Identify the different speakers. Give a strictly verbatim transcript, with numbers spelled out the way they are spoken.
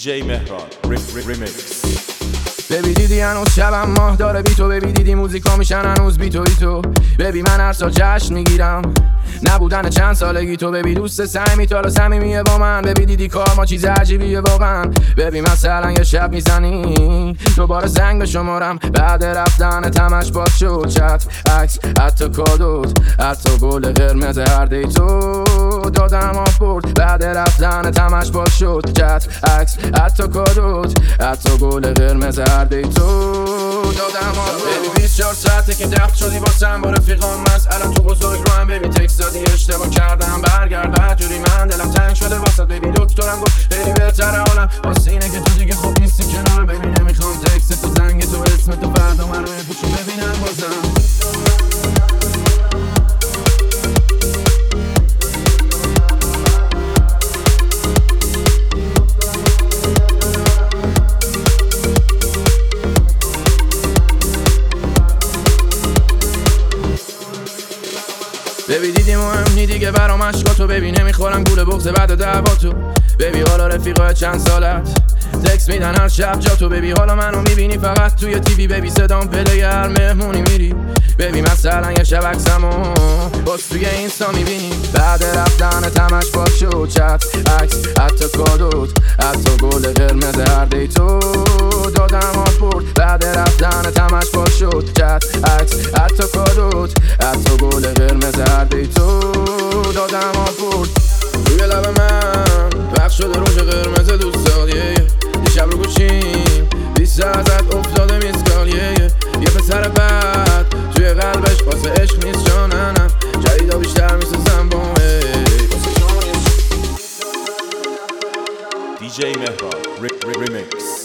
Speaker 1: دیجی مهران ریمیکس.
Speaker 2: ببی دیدی هنوز شبم ماه داره بی تو، ببی دیدی موزیکا میشن هنوز بی تو بی تو. ببی من هر سال جشن میگیرم نبودن چند سالگی تو. ببی دوست سعی تو صمیمیه با من. ببی دیدی کار ما چیز عجیبیه واقعا. ببی مثلا یه شب میزنی دوباره زنگ به شمارم بعد رفتن تمش باز شد چت عکس حتی کادوت حتی گل قرمز هر دی تو دادم آف برد بعد رفتن تمش باز شد چت عکس حتی کادوت حتی گل قرمز هر دی تو دادم آف برد. ببی بیست و چهار ساعته که دفت شدی واسم با رفیقام مسئله تو بزرگ رو هم. ببی تکست دادی اشتباه کردم برگرد بدجوری من دلم تنگ شده واسه. ببی دکترم گفت خیلی بهتره حالم واسه اینه که تو دیگه خوب نیستی کنار. ببی نمیخوام تکست تو زنگ تو اسم تو فردا من روی پوچو ببینم بازم. ببی دیدی مهم نی دیگه برام عشقاتو. ببی نمیخورم گول بغض بعد دعواتو. ببی حالا رفیقای چند سالت تکس میدن هر شب جاتو. ببی حالا منو میبینی فقط توی تیوی. ببی صدام پلگر مهمونی میری. ببی مثلا یه شب عکسمو باز توی اینستا میبینی بعد رفتن تمش باز شد چت عکس حتی کادوت حتی گل قرمز هر دی تو دادم آف برد بعد رفتن تمش باز شد چت عکس حتی کادوت حتی گل قرمز هر دی تو دادم آف برد. روی لب من پخش شده روش قرمز دوست داریه. دیشب رو گوشیم بیست ازت افتاده میزگالیه. یه پسر بد توی قلبش واسه عشق نیست جاننم. جدیدا بیشتر میسازم با
Speaker 1: دیجی مهران ریمیکس.